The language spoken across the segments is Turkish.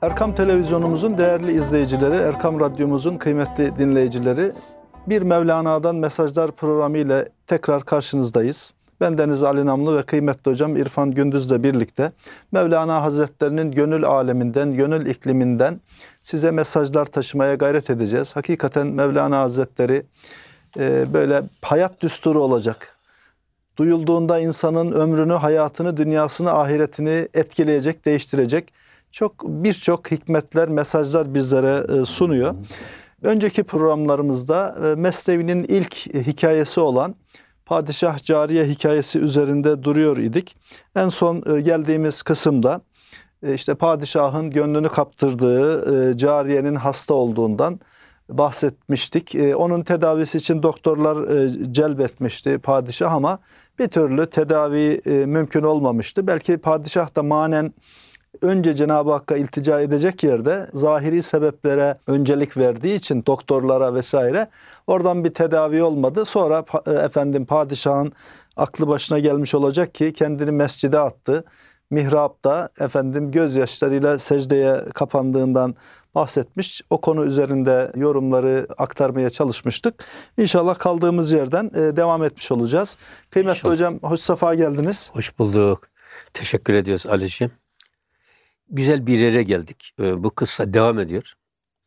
Erkam Televizyonumuzun değerli izleyicileri, Erkam Radyomuzun kıymetli dinleyicileri, bir Mevlana'dan Mesajlar programı ile tekrar karşınızdayız. Ben Deniz Ali Namlı ve kıymetli hocam İrfan Gündüz'le birlikte Mevlana Hazretlerinin gönül aleminden, gönül ikliminden size mesajlar taşımaya gayret edeceğiz. Hakikaten Mevlana Hazretleri böyle hayat düsturu olacak. Duyulduğunda insanın ömrünü, hayatını, dünyasını, ahiretini etkileyecek, değiştirecek birçok hikmetler, mesajlar bizlere sunuyor. Önceki programlarımızda Mesnevi'nin ilk hikayesi olan Padişah Cariye hikayesi üzerinde duruyor idik. En son geldiğimiz kısımda işte padişahın gönlünü kaptırdığı cariyenin hasta olduğundan bahsetmiştik. Onun tedavisi için doktorlar celbetmişti padişah ama bir türlü tedavi mümkün olmamıştı. Belki padişah da manen önce Cenab-ı Hakk'a iltica edecek yerde zahiri sebeplere öncelik verdiği için doktorlara vesaire oradan bir tedavi olmadı. Sonra padişahın aklı başına gelmiş olacak ki kendini mescide attı. Mihrapta gözyaşlarıyla secdeye kapandığından bahsetmiş. O konu üzerinde yorumları aktarmaya çalışmıştık. İnşallah kaldığımız yerden devam etmiş olacağız. Kıymetli İnşallah. hocam, hoş sefa geldiniz. Hoş bulduk. Teşekkür ediyoruz Ali'ciğim. Güzel bir yere geldik. Bu kıssa devam ediyor.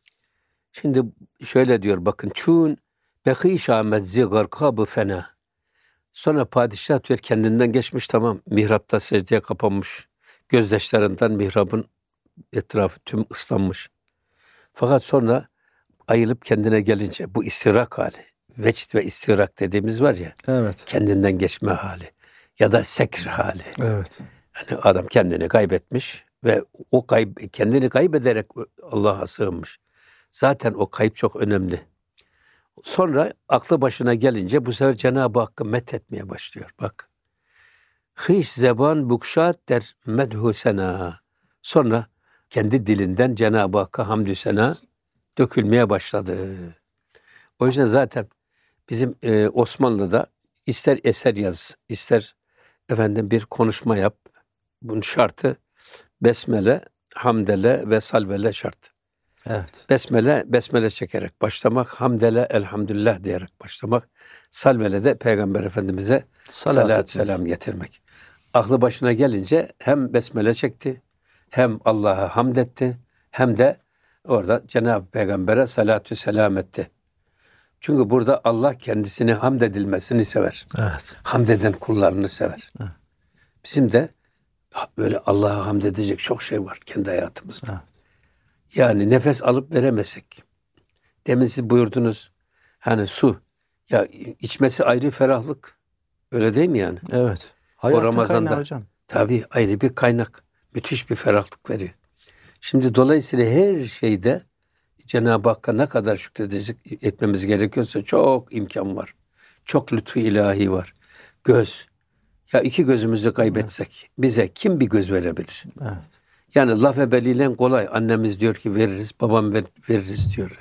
Şimdi şöyle diyor bakın. Çun behi şamedzi garkabı fena. Sonra padişah diyor kendinden geçmiş, tamam. Mihrapta secdeye kapanmış. Gözyaşlarından mihrabın etrafı tüm ıslanmış. Fakat sonra ayılıp kendine gelince bu istirak hali. Vecd ve istirak dediğimiz var ya. Evet. Kendinden geçme hali. Ya da sekr hali. Evet. Yani adam kendini kaybetmiş ve kendini kaybederek Allah'a sığınmış. Zaten o kayıp çok önemli. Sonra aklı başına gelince bu sefer Cenab-ı Hakk'ı methetmeye başlıyor. Bak. Hiç zeban bukşat der medhu sena. Sonra kendi dilinden Cenab-ı Hakk'a hamdü sena dökülmeye başladı. O yüzden zaten bizim Osmanlı'da ister eser yaz, ister bir konuşma yap. Bunun şartı besmele, hamdele ve salvele şart. Evet. Besmele çekerek başlamak, hamdele, elhamdülillah diyerek başlamak, salvele de Peygamber Efendimiz'e salatü selam getirmek. Aklı başına gelince hem besmele çekti, hem Allah'a hamd etti, hem de orada Cenab-ı Peygamber'e salatü selam etti. Çünkü burada Allah kendisini hamd edilmesini sever. Evet. Hamd eden kullarını sever. Evet. Bizim de böyle Allah'a hamd edecek çok şey var kendi hayatımızda. Evet. Yani nefes alıp veremesek. Demin siz buyurdunuz hani su. Ya içmesi ayrı ferahlık. Öyle değil mi yani? Evet. Hayatın Ramazan'da kaynağı hocam. tabii ayrı bir kaynak. Müthiş bir ferahlık veriyor. Şimdi dolayısıyla her şeyde Cenab-ı Hakk'a ne kadar etmemiz gerekiyorsa çok imkan var. Çok lütfu ilahi var. Göz. Ya iki gözümüzü kaybetsek bize kim bir göz verebilir? Evet. Yani laf ebeliyle kolay. Annemiz diyor ki veririz, babam veririz diyor.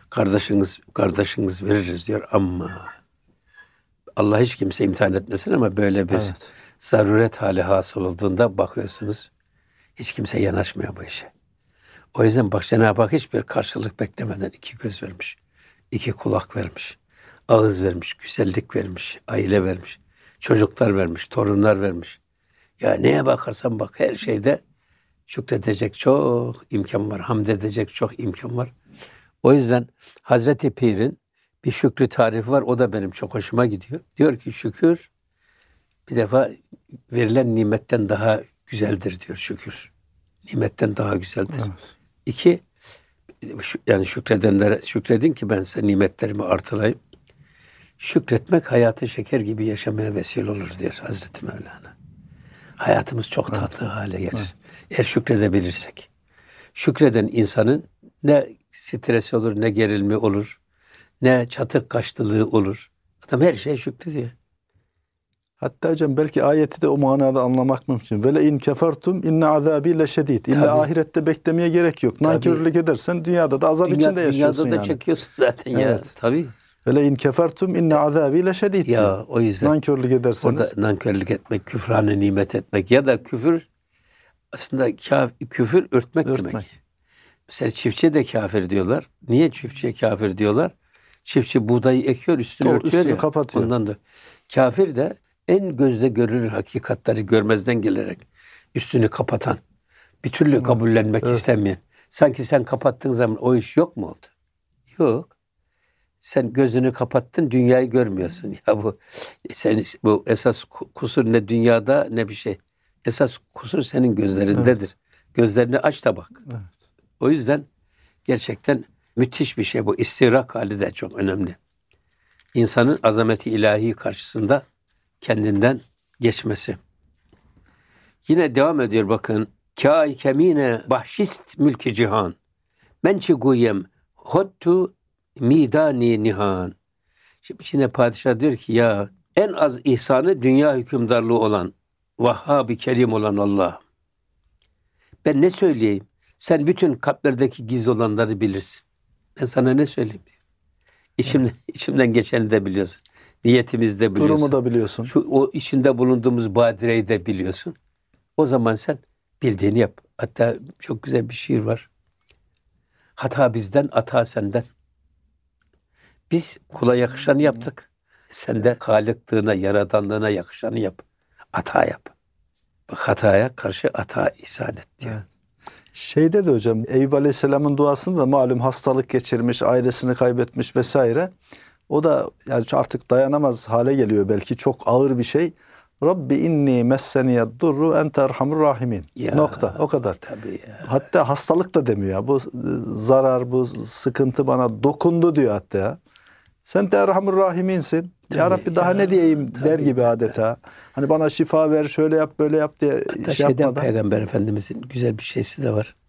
Kardeşiniz veririz diyor ama Allah hiç kimse imtihan etmesin ama böyle bir zaruret hali hasıl olduğunda bakıyorsunuz hiç kimse yanaşmıyor bu işe. O yüzden bak Cenab-ı Hak hiçbir karşılık beklemeden iki göz vermiş, iki kulak vermiş, ağız vermiş, güzellik vermiş, aile vermiş, çocuklar vermiş, torunlar vermiş. Ya neye bakarsan bak her şeyde şükredecek çok imkan var, hamd edecek çok imkan var. O yüzden Hazreti Pir'in bir şükrü tarifi var, o da benim çok hoşuma gidiyor. Diyor ki şükür bir defa verilen nimetten daha güzeldir diyor şükür. Nimetten daha güzeldir. Evet. İki, yani şükredenlere şükredin ki ben size nimetlerimi artırayım. Şükretmek hayatı şeker gibi yaşamaya vesile olur diyor Hazreti Mevlana. Hayatımız çok tatlı hale gelir. Evet. Eğer şükredebilirsek. Şükreden insanın ne stresi olur, ne gerilme olur, ne çatık kaşlılığı olur. Adam her şeye şükrediyor. Hatta hocam belki ayeti de o manada anlamak mümkün. Vele in kefertum inne azabi leşedid. İlla ahirette beklemeye gerek yok. Nankörlük edersen dünyada da azap içinde yaşıyorsun dünyada da çekiyorsun zaten ya. Evet. Tabii. Vele in kefertum inne azabi leşedid. Ya o yüzden nankörlük ederseniz. Orada nankörlük etmek, küfrane nimet etmek ya da küfür aslında küfür örtmek demek. Mesela çiftçiye de kafir diyorlar. Niye çiftçiye kafir diyorlar? Çiftçi buğdayı ekiyor, üstünü örtüyor üstünü ya. kapatıyor. Ondan da kafir de en gözle görülür hakikatleri görmezden gelerek üstünü kapatan, bir türlü kabullenmek istemeyen. Sanki sen kapattığın zaman o iş yok mu oldu? Yok. Sen gözünü kapattın, dünyayı görmüyorsun. Ya bu esas kusur ne dünyada ne bir şey. Esas kusur senin gözlerindedir. Evet. Gözlerini aç da bak. Evet. O yüzden gerçekten müthiş bir şey bu. İstirak hali de çok önemli. İnsanın azameti ilahi karşısında kendinden geçmesi. Yine devam ediyor bakın. Kâi kemine bahşist mülki cihan. Mençi guyem hottu midani nihan. Şimdi padişah diyor ki ya en az ihsanı dünya hükümdarlığı olan Vahhab-ı Kerim olan Allah. Ben ne söyleyeyim? Sen bütün kalplerdeki gizli olanları bilirsin. Ben sana ne söyleyeyim? İçimden geçeni de biliyorsun. Niyetimizi de biliyorsun. Durumu da biliyorsun. O içinde bulunduğumuz badireyi de biliyorsun. O zaman sen bildiğini yap. Hatta çok güzel bir şiir var. Hata bizden, ata senden. Biz kula yakışanı yaptık. Sen de Halıklığına, yaradanlığına yakışanı yap. Ata yap. Bak hataya karşı ata ihsan et diyor. Evet. Şeyde de hocam Eyüp Aleyhisselam'ın duasında malum hastalık geçirmiş, ailesini kaybetmiş vesaire. O da yani artık dayanamaz hale geliyor belki çok ağır bir şey. Rabbi inni messeniyed durru ente erhamur rahimin. Nokta. O kadar. Tabii ya. Hatta hastalık da demiyor. Bu zarar, bu sıkıntı bana dokundu diyor hatta. Sen de erhamur rahiminsin. Tabii ya Rabbi daha ne diyeyim der gibi adeta. Hani bana şifa ver, şöyle yap, böyle yap diye hatta yapmadan. Peygamber Efendimizin güzel bir şeysi de var.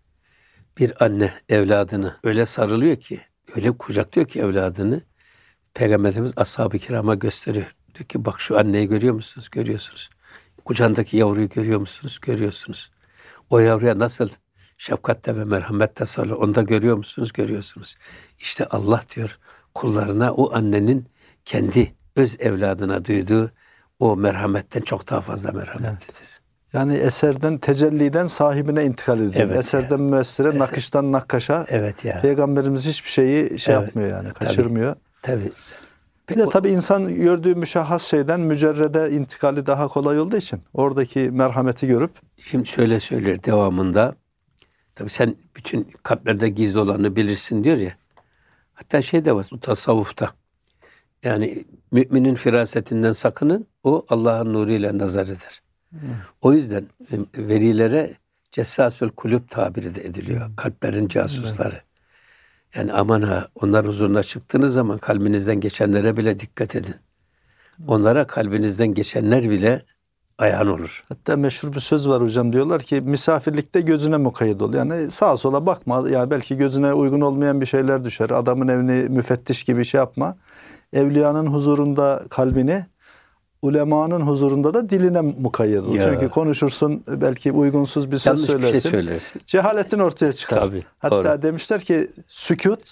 Bir anne evladını öyle sarılıyor ki, öyle kucaklıyor ki evladını. Peygamberimiz ashab-ı kirama gösteriyor. Diyor ki bak şu anneyi görüyor musunuz? Görüyorsunuz. Kucağındaki yavruyu görüyor musunuz? Görüyorsunuz. O yavruya nasıl şefkatle ve merhametle sarılıyor. Onu da görüyor musunuz? Görüyorsunuz. İşte Allah diyor kullarına o annenin kendi öz evladına duyduğu o merhametten çok daha fazla merhametlidir. Evet. Yani eserden, tecelliden sahibine intikal ediyor. Evet, eserden müessire, nakıştan nakkaşa. Evet ya. Peygamberimiz hiçbir şeyi yapmıyor yani, kaçırmıyor. Tabii. Bir de tabii insan gördüğü müşahhas şeyden mücerrede intikali daha kolay olduğu için oradaki merhameti görüp. Şimdi şöyle söyler devamında. Tabii sen bütün kalplerde gizli olanı bilirsin diyor ya. Hatta şey de var bu tasavvufta. Yani müminin firasetinden sakının. O Allah'ın nuruyla nazar eder. O yüzden velilere cessasül kulüp tabiri de ediliyor. Kalplerin casusları. Yani aman ha onlar huzuruna çıktığınız zaman kalbinizden geçenlere bile dikkat edin. Onlara kalbinizden geçenler bile ayağın olur. Hatta meşhur bir söz var hocam, diyorlar ki misafirlikte gözüne mukayyet ol. Yani sağa sola bakma. Yani belki gözüne uygun olmayan bir şeyler düşer. Adamın evini müfettiş gibi şey yapma. Evliyanın huzurunda kalbini, ulemanın huzurunda da diline mukayyet ol. Çünkü konuşursun, belki uygunsuz bir söz yanlış söylersin. Bir şey söylersin. Cehaletin ortaya çıkar. Tabii, hatta doğru. Demişler ki sükût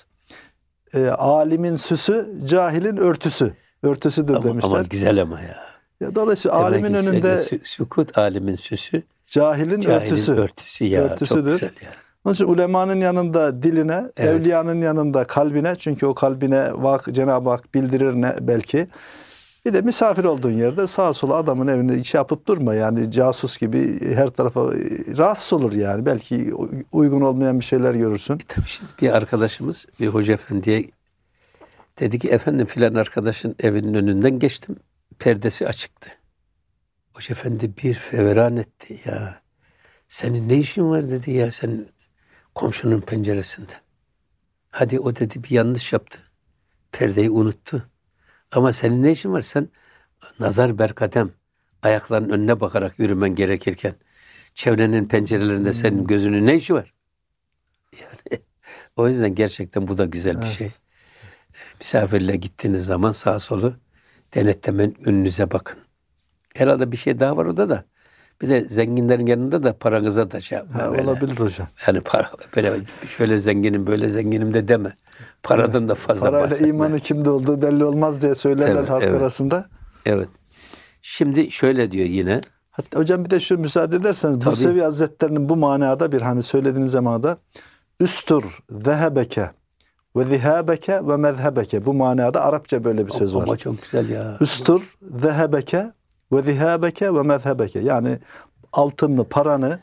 alimin süsü, cahilin örtüsü. Örtüsüdür demişler. Ama güzel ama ya. Dolayısıyla alimin önünde sükût alimin süsü, cahilin örtüsü. Örtüsüdür. Ya. Çok güzel ya. Onun için ulemanın yanında diline, evliyanın yanında kalbine, çünkü o kalbine Cenab-ı Hak bildirir belki. Bir de misafir olduğun yerde sağa sola adamın evine iş yapıp durma. Yani casus gibi her tarafa rahatsız olur yani. Belki uygun olmayan bir şeyler görürsün. Tabii şimdi bir arkadaşımız bir hoca efendiye dedi ki efendim filan arkadaşın evinin önünden geçtim. Perdesi açıktı. Hoca efendi bir feveran etti ya. Senin ne işin var dedi ya, sen komşunun penceresinde. Hadi o dedi bir yanlış yaptı. Perdeyi unuttu. Ama senin ne işin var? Sen nazar berkadem ayaklarının önüne bakarak yürümen gerekirken çevrenin pencerelerinde senin gözünün ne işi var? Yani o yüzden gerçekten bu da güzel bir şey. Misafirle gittiğiniz zaman sağa solu denetlemen, önünüze bakın. Herhalde bir şey daha var orada da. Bir de zenginlerin yanında da paranıza da şey yapma. Olabilir hocam. Yani para böyle şöyle zenginim böyle zenginim de deme. Paradan da fazla parayla bahsetme. imanı kimde olduğu belli olmaz diye söylerler halk arasında. Evet. Şimdi şöyle diyor yine. Hatta hocam bir de şu müsaade ederseniz, Bursevi Hazretleri'nin bu manada bir hani söylediğiniz zamanda Üstur zehebeke ve zihabeke ve mezhebeke. Bu manada Arapça böyle bir söz var. Ama çok güzel ya. Üstur zehebeke ve zihabeke ve mezhebeke. Yani altınını, paranı,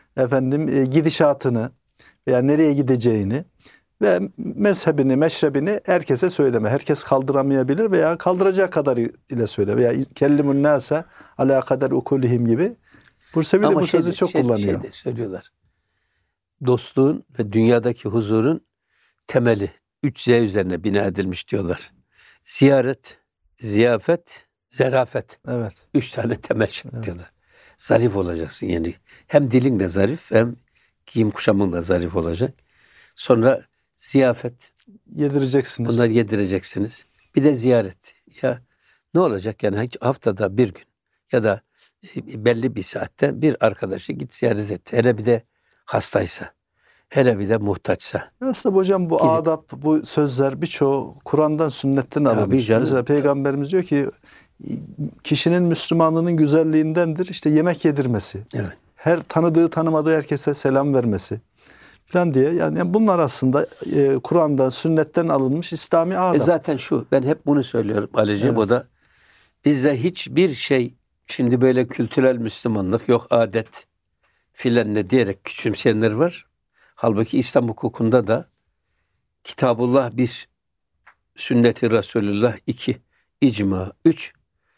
gidişatını veya nereye gideceğini ve mezhebini, meşrebini herkese söyleme. Herkes kaldıramayabilir veya kaldıracağı kadar ile söyle. Veya kellimun nase ala kader ukulihim gibi. Bursevi de bu sözü çok kullanıyor. Şeyde söylüyorlar. Dostluğun ve dünyadaki huzurun temeli 3Z üzerine bina edilmiş diyorlar. Ziyaret, ziyafet, zerafet. Evet. 3 tane temel diyorlar. Zarif olacaksın yani. Hem dilin de zarif, hem giyim kuşamın da zarif olacak. Sonra ziyafet. Yedireceksiniz. Bunları yedireceksiniz. Bir de ziyaret. Ya ne olacak yani hiç haftada bir gün ya da belli bir saatte bir arkadaşı git ziyaret et. Hele bir de hastaysa. Hele bir de muhtaçsa. Aslında hocam bu adab, bu sözler birçoğu Kur'an'dan, sünnetten alınmış. Mesela Peygamberimiz diyor ki kişinin Müslümanlığının güzelliğindendir işte yemek yedirmesi. Evet. Her tanıdığı tanımadığı herkese selam vermesi falan diye. Yani bunlar aslında Kur'an'dan, sünnetten alınmış İslami adab. Zaten ben hep bunu söylüyorum Ali'ciğim. Evet. O da bizde hiçbir şey şimdi böyle kültürel Müslümanlık yok, adet filan ne diyerek küçümseyenler var. Halbuki İslam hukukunda da Kitabullah 1, Sünnet-i Resulullah 2, icma 3,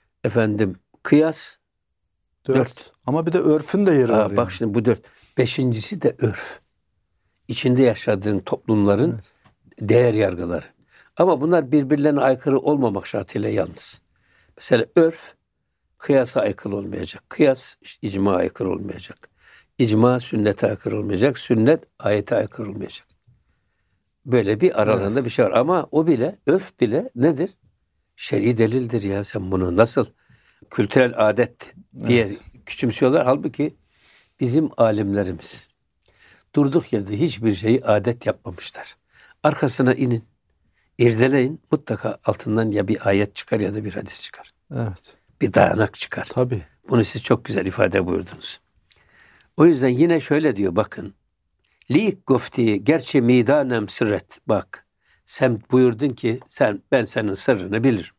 kıyas 4. Ama bir de örfün de yeri var. Bak şimdi bu 4. 5.'si de örf. İçinde yaşadığın toplumların değer yargıları. Ama bunlar birbirlerine aykırı olmamak şartıyla yalnız. Mesela örf kıyasa aykırı olmayacak. Kıyas icma aykırı olmayacak. İcma sünnete aykırı olmayacak. Sünnet ayete aykırı olmayacak. Böyle bir aralarında bir şey var. Ama o bile, örf bile nedir? Şer'i delildir ya. Sen bunu nasıl kültürel adet diye küçümsüyorlar. Halbuki bizim alimlerimiz durduk yerde hiçbir şeyi adet yapmamışlar. Arkasına inin, irdeleyin. Mutlaka altından ya bir ayet çıkar ya da bir hadis çıkar. Evet. Bir dayanak çıkar. Tabii. Bunu siz çok güzel ifade buyurdunuz. O yüzden yine şöyle diyor bakın. Lik gofti gerçi midanem sırret. Bak sen buyurdun ki ben senin sırrını bilirim.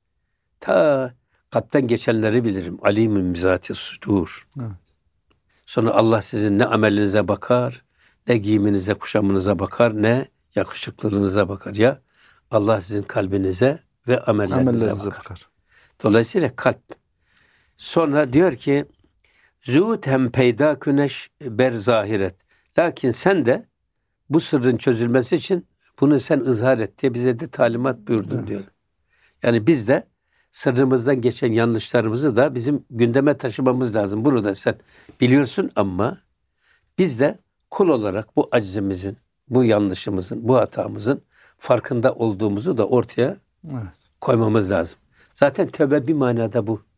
Ta kalpten geçenleri bilirim. Alimün bizati sudur. Evet. Sonra Allah sizin ne amelinize bakar, ne giyiminize, kuşamınıza bakar, ne yakışıklılığınıza bakar. Ya Allah sizin kalbinize ve amellerinize bakar. Dolayısıyla kalp. Sonra diyor ki Zût hem peyda küneş ber zahiret. Lakin sen de bu sırrın çözülmesi için bunu sen ızhar et diye bize de talimat buyurdun diyor. Yani biz de sırrımızdan geçen yanlışlarımızı da bizim gündeme taşımamız lazım. Bunu da sen biliyorsun ama biz de kul olarak bu aczimizin, bu yanlışımızın, bu hatamızın farkında olduğumuzu da ortaya koymamız lazım. Zaten tövbe bir manada bu.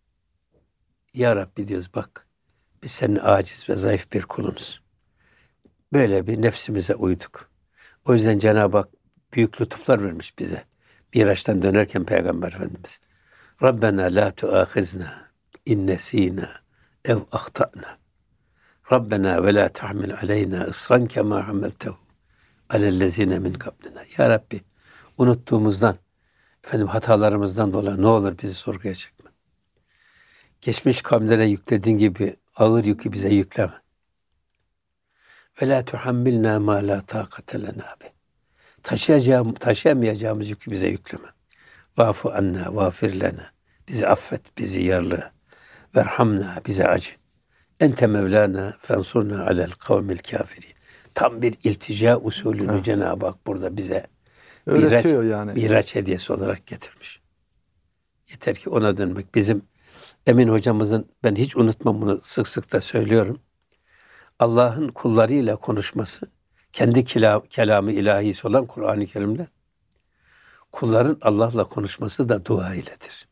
Ya Rabbi diyoruz bak biz senin aciz ve zayıf bir kulunuz. Böyle bir nefsimize uyduk. O yüzden Cenab-ı Hak büyük lütuflar vermiş bize. Miraç'tan dönerken Peygamber Efendimiz Rabbena la tuâkhizna in nesînâ ev ahtâna. Rabbena ve la tahmil aleyna ısran kemâ hameltehu alellezîne min kablina. Ya Rabbi unuttuğumuzdan, hatalarımızdan dolayı ne olur bizi sorguya çekme. Geçmiş kavimlere yüklediğin gibi ağır yükü bize yükleme. Ve la tuhammilna ma la taqate lena bi. Taşıyamayacağımız yükü bize yükleme. Vafu anna, vafir lena. Bizi affet, bizi yarlı. Verhamna, bize acı. Ente mevlana fensurna alel kavmil kafirin. Tam bir iltica usulünü Cenab-ı Hak burada bize Miraç hediyesi olarak getirmiş. Yeter ki ona dönmek. Bizim Emin hocamızın, ben hiç unutmam bunu, sık sık da söylüyorum. Allah'ın kullarıyla konuşması, kendi kelamı ilahisi olan Kur'an-ı Kerim'le, kulların Allah'la konuşması da dua iledir.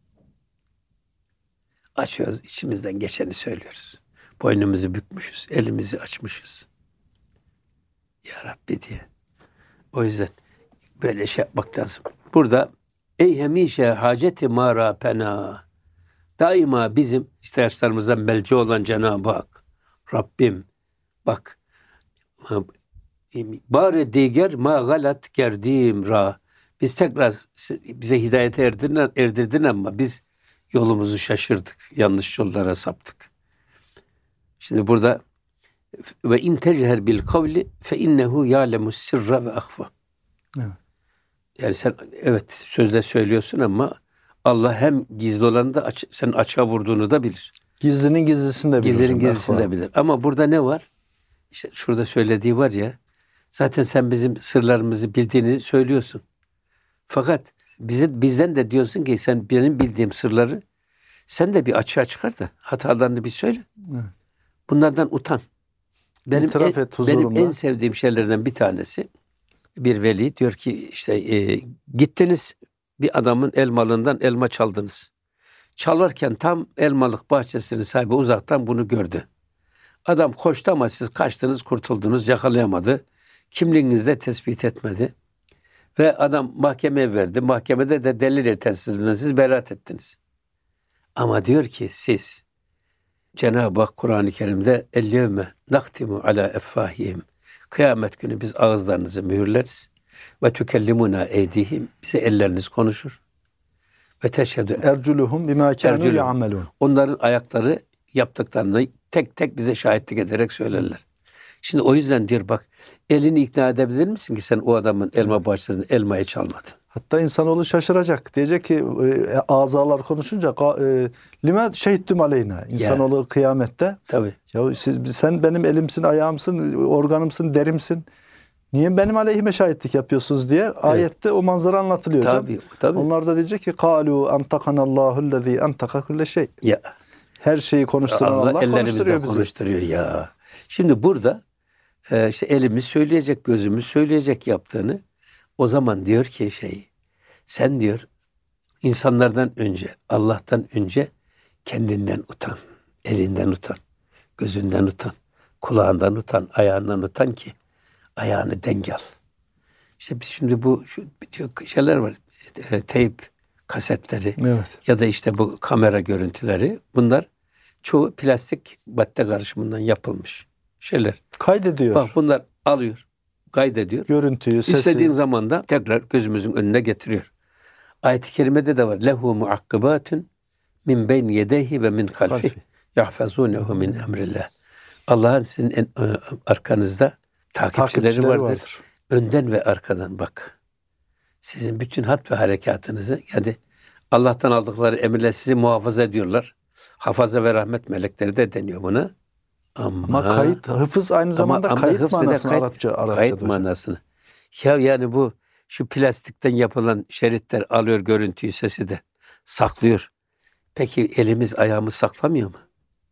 Açıyoruz, içimizden geçeni söylüyoruz. Boynumuzu bükmüşüz, elimizi açmışız. Ya Rabbi diye. O yüzden böyle şey yapmak lazım. Burada ey hemişe haceti mara pena. Daima bizim ihtiyaçlarımıza melci olan Cenab-ı Hak. Rabbim bak bari diğer ma galat gerdim ra. Biz tekrar bize hidayete erdirdin ama biz yolumuzu şaşırdık. Yanlış yollara saptık. Şimdi burada ve in techer bil kavli fe innehu ya'lemus sirra ve ahfa. Evet. Yani sen evet sözde söylüyorsun ama Allah hem gizli olanı da senin açığa vurduğunu da bilir. Gizlinin gizlisini de bilir. Gizlerin gizlisini de bilir. Ama burada ne var? İşte şurada söylediği var ya, zaten sen bizim sırlarımızı bildiğini söylüyorsun. Fakat bizden de diyorsun ki sen benim bildiğim sırları sen de bir açığa çıkar da hatalarını bir söyle. Evet. Bunlardan utan. Benim en sevdiğim şeylerden bir tanesi, bir veli diyor ki işte gittiniz bir adamın elmalından elma çaldınız. Çalarken tam elmalık bahçesinin sahibi uzaktan bunu gördü. Adam koştu ama siz kaçtınız, kurtuldunuz, yakalayamadı. Kimliğinizi de tespit etmedi. Ve adam mahkemeye verdi. Mahkemede de delil yetersizliğinden siz beraat ettiniz. Ama diyor ki siz Cenab-ı Hak Kur'an-ı Kerim'de ellevme naktimu ala effahihim. Kıyamet günü biz ağızlarınızı mühürleriz. Ve tükellimuna eydihim. Bize elleriniz konuşur. Ve teşhedü erculuhum bima kanu ya'melun. Onların ayakları yaptıklarını tek tek bize şahitlik ederek söylerler. Şimdi o yüzden diyor bak elini ikna edebilir misin ki sen o adamın elma bahçesinde elmayı çalmadın? Hatta insanoğlu şaşıracak. Diyecek ki azalar konuşunca lime şehittum aleyna. İnsanoğlu kıyamette. Tabii. Ya sen benim elimsin, ayağımsın, organımsın, derimsin. Niye benim aleyhime şahitlik yapıyorsunuz diye ayette o manzara anlatılıyor hocam. Tabii. Onlar da diyecek ki "Kalu antakanallahu'llezî antaka kulle şey." Ya. Her şeyi konuşturan Allah konuşturuyor bizi. Konuşturuyor ya. Şimdi burada işte elimiz söyleyecek, gözümüz söyleyecek yaptığını. O zaman diyor ki sen diyor insanlardan önce, Allah'tan önce kendinden utan, elinden utan, gözünden utan, kulağından utan, ayağından utan ki ayağını denk al. İşte biz şimdi şu şeyler var, teyp kasetleri ya da işte bu kamera görüntüleri, bunlar çoğu plastik madde karışımından yapılmış şeyler. Kaydediyor. Bak bunlar alıyor, kaydediyor. Görüntüyü, sesi. İstediğin zaman da tekrar gözümüzün önüne getiriyor. Ayet-i kerimede de var. Lehu muakkibatun min beyn yedeyhi ve min halfi yahfazunehu min emrillah. Allah'ın sizin arkanızda takipçileri vardır. Önden ve arkadan bak. Sizin bütün hat ve harekatınızı yani Allah'tan aldıkları emirle sizi muhafaza ediyorlar. Hafaza ve rahmet melekleri de deniyor buna. Ama kayıt, hıfız aynı zamanda kayıt manasını Arapça kayıt manasını. Ya yani bu şu plastikten yapılan şeritler alıyor görüntüyü, sesi de saklıyor. Peki elimiz ayağımız saklamıyor mu?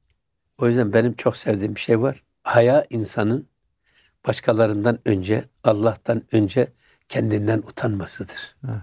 O yüzden benim çok sevdiğim bir şey var. Haya insanın başkalarından önce, Allah'tan önce kendinden utanmasıdır. Evet.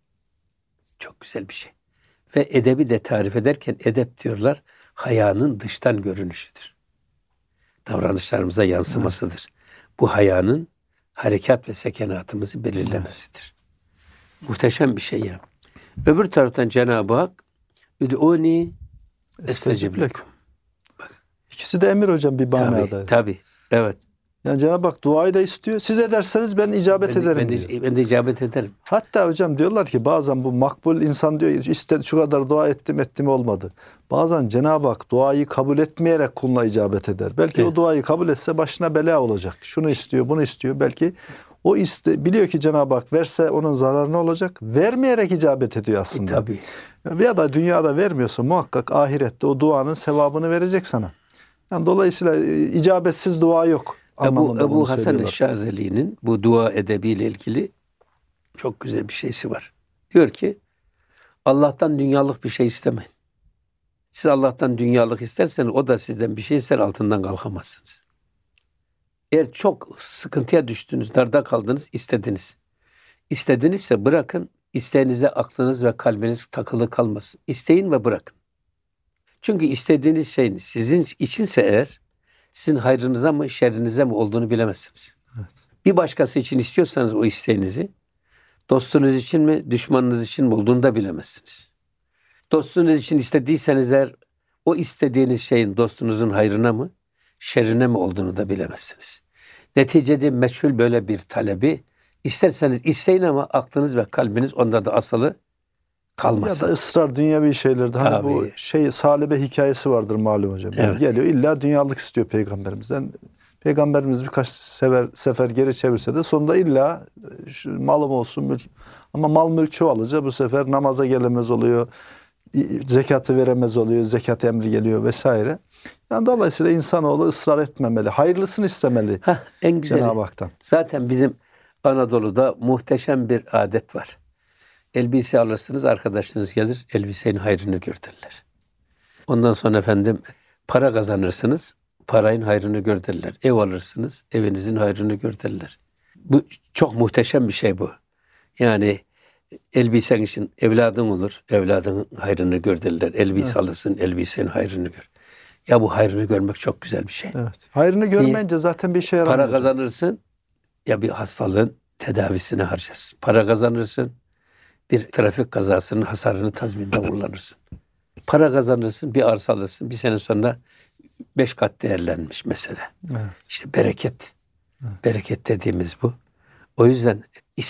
Çok güzel bir şey. Ve edebi de tarif ederken edep diyorlar, hayanın dıştan görünüşüdür. Davranışlarımıza yansımasıdır. Bu hayanın harekat ve sekenatımızı belirlemesidir. Muhteşem bir şey ya. Öbür taraftan Cenab-ı Hak Üd'ûni estecib lekum. İkisi de emir hocam bir manada. Tabii. Evet. Yani Cenab-ı Hak duayı da istiyor. Siz ederseniz ben icabet ederim diyor. Ben de icabet ederim. Hatta hocam diyorlar ki bazen bu makbul insan diyor şu kadar dua ettim olmadı. Bazen Cenab-ı Hak duayı kabul etmeyerek kuluna icabet eder. Belki o duayı kabul etse başına bela olacak. Şunu istiyor, bunu istiyor. Belki o biliyor ki Cenab-ı Hak verse onun zararı ne olacak? Vermeyerek icabet ediyor aslında. Tabii. Ya da dünyada vermiyorsa muhakkak ahirette o duanın sevabını verecek sana. Yani dolayısıyla icabetsiz dua yok. Ebu Hasan Şazeli'nin bu dua edebiyle ilgili çok güzel bir şeysi var. Diyor ki Allah'tan dünyalık bir şey istemeyin. Siz Allah'tan dünyalık isterseniz o da sizden bir şey ister, altından kalkamazsınız. Eğer çok sıkıntıya düştünüz, darda kaldınız, istediniz. İstedinizse bırakın, isteğinize aklınız ve kalbiniz takılı kalmasın. İsteyin ve bırakın. Çünkü istediğiniz şeyin sizin içinse eğer, sizin hayrınıza mı, şerrinize mi olduğunu bilemezsiniz. Evet. Bir başkası için istiyorsanız o isteğinizi, dostunuz için mi, düşmanınız için mi olduğunu da bilemezsiniz. Dostunuz için istediyseniz eğer, o istediğiniz şeyin dostunuzun hayrına mı, şerrine mi olduğunu da bilemezsiniz. Neticede meçhul böyle bir talebi isterseniz isteyin ama aklınız ve kalbiniz onda da asılı kalmasın. Ya da ısrar dünyevi şeylerde. Hani Tabii. bu Salibe hikayesi vardır malum hocam. Yani Evet. geliyor illa dünyalık istiyor peygamberimizden. Peygamberimiz birkaç sefer geri çevirse de sonunda illa malım olsun, mülk. Ama mal mülk çoğalınca bu sefer namaza gelemez oluyor. Zekatı veremez oluyor. Zekat emri geliyor vesaire. Yani dolayısıyla insanoğlu ısrar etmemeli. Hayırlısını istemeli En güzeli. Cenab-ı Hak'tan. Zaten bizim Anadolu'da muhteşem bir adet var. Elbise alırsınız, arkadaşınız gelir, elbisenin hayrını gör derler. Ondan sonra efendim para kazanırsınız, parayın hayrını gör derler. Ev alırsınız, evinizin hayrını gör derler. Bu çok muhteşem bir şey bu. Yani elbisen için evladın olur, evladın hayrını gör derler. Elbise alırsın, elbisenin hayrını gör. Ya bu hayrını görmek çok güzel bir şey. Evet. Hayrını görmeyince zaten bir işe yaramıyor. Para kazanırsın, ya bir hastalığın tedavisine harcarsın. Para kazanırsın, bir trafik kazasının hasarını tazminde kullanırsın. Para kazanırsın, bir arsa alırsın, bir sene sonra 5 kat değerlenmiş mesela. Evet. İşte bereket. Bereket dediğimiz bu. O yüzden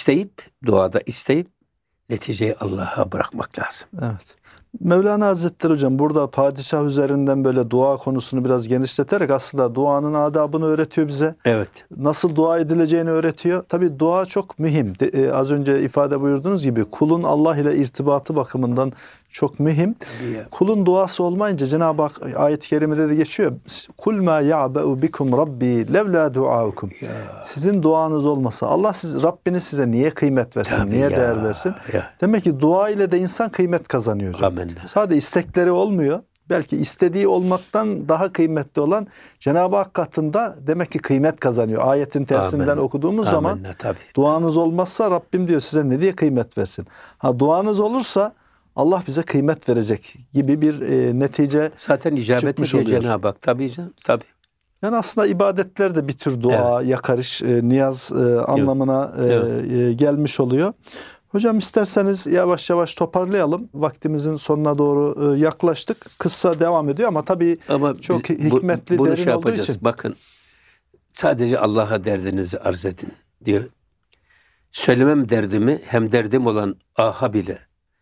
duada isteyip neticeyi Allah'a bırakmak lazım. Evet. Mevlana Hazretleri hocam burada padişah üzerinden böyle dua konusunu biraz genişleterek aslında duanın adabını öğretiyor bize. Evet. Nasıl dua edileceğini öğretiyor. Tabii dua çok mühim. Az önce ifade buyurduğunuz gibi kulun Allah ile irtibatı bakımından çok mühim. Kulun duası olmayınca Cenab-ı Hak ayet-i kerimede de geçiyor. Kul ma ya'ba'u bikum rabbi levla duaukum. Sizin duanız olmasa Rabbiniz size niye kıymet versin? Tabii niye ya, değer versin? ya. Demek ki dua ile de insan kıymet kazanıyor hocam. Amenna. Sadece istekleri olmuyor. Belki istediği olmaktan daha kıymetli olan Cenab-ı Hak katında demek ki kıymet kazanıyor. Ayetin tersinden Amenna. okuduğumuz zaman Tabii. duanız olmazsa Rabbim diyor size ne diye kıymet versin. Duanız olursa Allah bize kıymet verecek gibi bir netice Zaten icabet çıkmış ediyor oluyor. Cenab-ı Hak. Tabii canım. Tabii. Yani aslında ibadetler de bir tür dua, yakarış, niyaz anlamına gelmiş oluyor. Hocam isterseniz yavaş yavaş toparlayalım. Vaktimizin sonuna doğru yaklaştık. Kıssa devam ediyor ama tabii çok hikmetli, bunu derin olduğu için. Bakın sadece Allah'a derdinizi arz edin diyor. Söylemem derdimi hem derdim olan aha bile.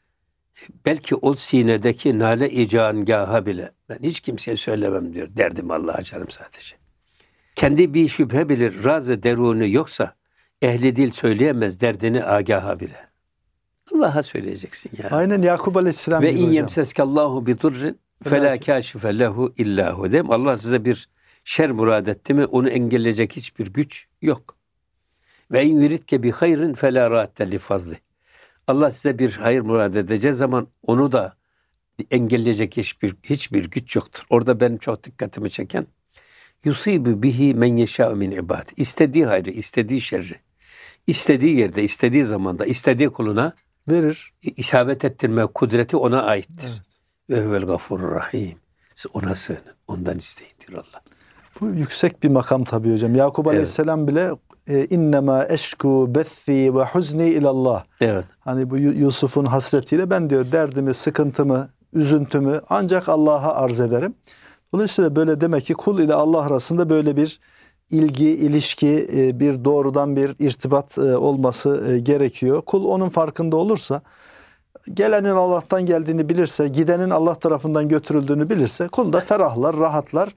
Belki o sinedeki nale icangaha bile. Ben hiç kimseye söylemem diyor. Derdimi Allah'a açarım sadece. Kendi bir şüphe bilir. Razı derunu yoksa ehli dil söyleyemez derdini agaha bile. Allah'a söyleyeceksin ya. Aynen Yakup Aleyhisselam ve gibi in hocam. yemseskallahu bi durrin fela kashife lehu illa hu. Allah size bir şer murad etti mi onu engelleyecek hiçbir güç yok. Ve in yuridke bi hayrin fela ra'atte li fazli. Allah size bir hayır murad edeceği zaman onu da engelleyecek hiçbir güç yoktur. Orada benim çok dikkatimi çeken yusibu bihi men yeşâ'u min ibad. İstediği hayrı, istediği şerri, istediği yerde, istediği zamanda, istediği kuluna verir. İsabet ettirme kudreti ona aittir. Ve huvel gafurur rahim. Siz ona sığının, ondan isteyin diyor Allah. Bu yüksek bir makam tabii hocam. Yakup Aleyhisselam bile innema eşku bethi ve huzni ilallah. Evet. Hani bu Yusuf'un hasretiyle ben diyor derdimi, sıkıntımı, üzüntümü ancak Allah'a arz ederim. Dolayısıyla böyle demek ki kul ile Allah arasında böyle bir ilgi, ilişki, bir doğrudan bir irtibat olması gerekiyor. Kul onun farkında olursa, gelenin Allah'tan geldiğini bilirse, gidenin Allah tarafından götürüldüğünü bilirse kul da ferahlar, rahatlar.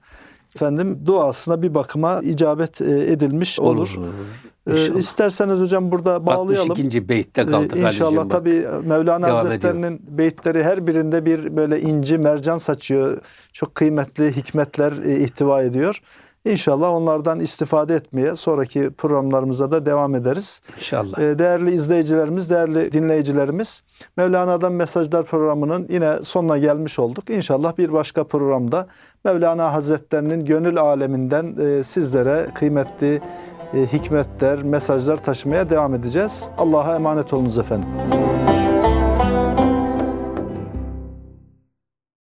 Duasına bir bakıma icabet edilmiş olur. İsterseniz hocam burada bağlayalım. 62. beytte kaldık. İnşallah tabii Mevlana Hazretleri'nin beyitleri her birinde bir böyle inci mercan saçıyor. Çok kıymetli hikmetler ihtiva ediyor. İnşallah onlardan istifade etmeye sonraki programlarımıza da devam ederiz. İnşallah. Değerli izleyicilerimiz, değerli dinleyicilerimiz, Mevlana'dan Mesajlar programının yine sonuna gelmiş olduk. İnşallah bir başka programda Mevlana Hazretlerinin gönül aleminden sizlere kıymetli hikmetler, mesajlar taşımaya devam edeceğiz. Allah'a emanet olunuz efendim.